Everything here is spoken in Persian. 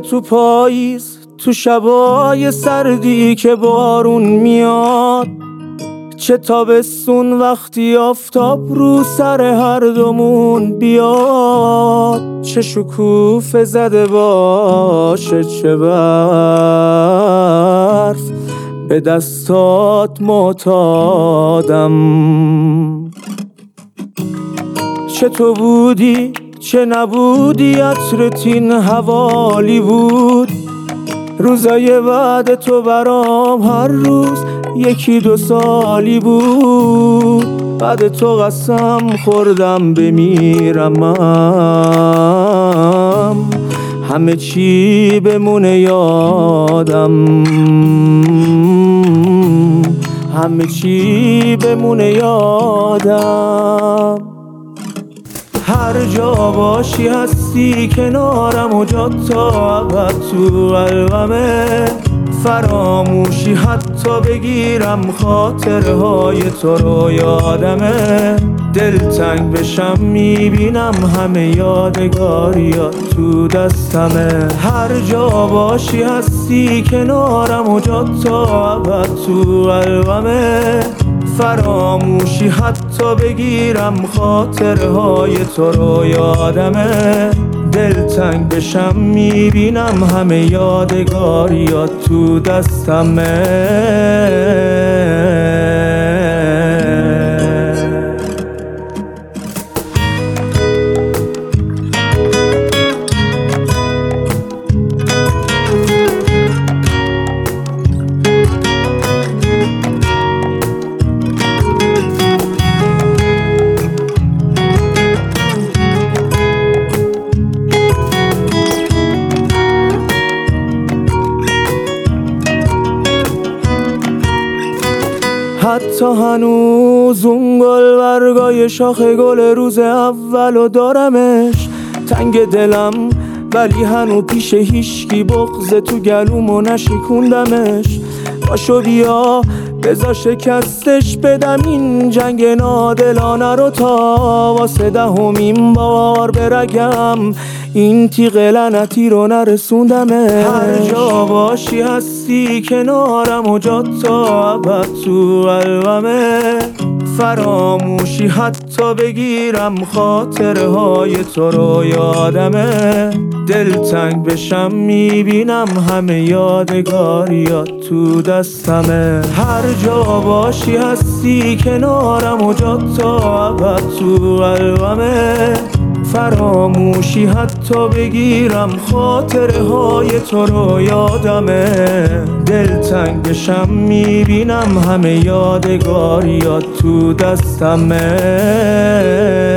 تو پاییز، تو شبای سردی که بارون میاد، چه تابستون وقتی آفتاب رو سر هر دومون بیاد، چه شکوفه زده باشه چه برف به دستات معتادم، چه تو بودی چه نبودی عطرت این حوالی بود، روزای بعد تو برام هر روز یکی دو سالی بود، بعد تو قسم خوردم بمیرمم همه چی بمونه یادم، همه چی بمونه یادم. هر جا باشی هستی کنارم و جات تا ابد تو قلبمه، فراموشی حتی بگیرم خاطرهای تو رو یادمه، دلتنگ بشم میبینم همه یادگاریات تو دستمه. هر جا باشی هستی کنارم و جات تا ابد تو قلبمه، فراموشی حتی بگیرم خاطرهای تو رو یادمه، دلتنگ بشم میبینم همه یادگاریات تو دستمه. حتی هنوز اون گل برگای شاخ گل روز اولو دارمش، تنگ دلم ولی هنو پیش هیشکی بغض تو گلومو نشکوندمش، باشو بیا بذار شکستش بدم این جنگ نادلانه رو تا واسه دهمین بار برگم این تیغ لعنتی رو نرسوندمش. هر جا باشی هستی کنارم و جات تا ابد تو قلبمه، فراموشی حتی بگیرم خاطرهای تو رو یادمه، دلتنگ بشم میبینم همه یادگاریات تو دستمه. هر جا باشی هستی کنارم و جات تا ابد تو قلبمه، فراموشی حتی بگیرم خاطرهای تو رو یادمه، دلتنگ بشم میبینم همه یادگاریات تو دستمه.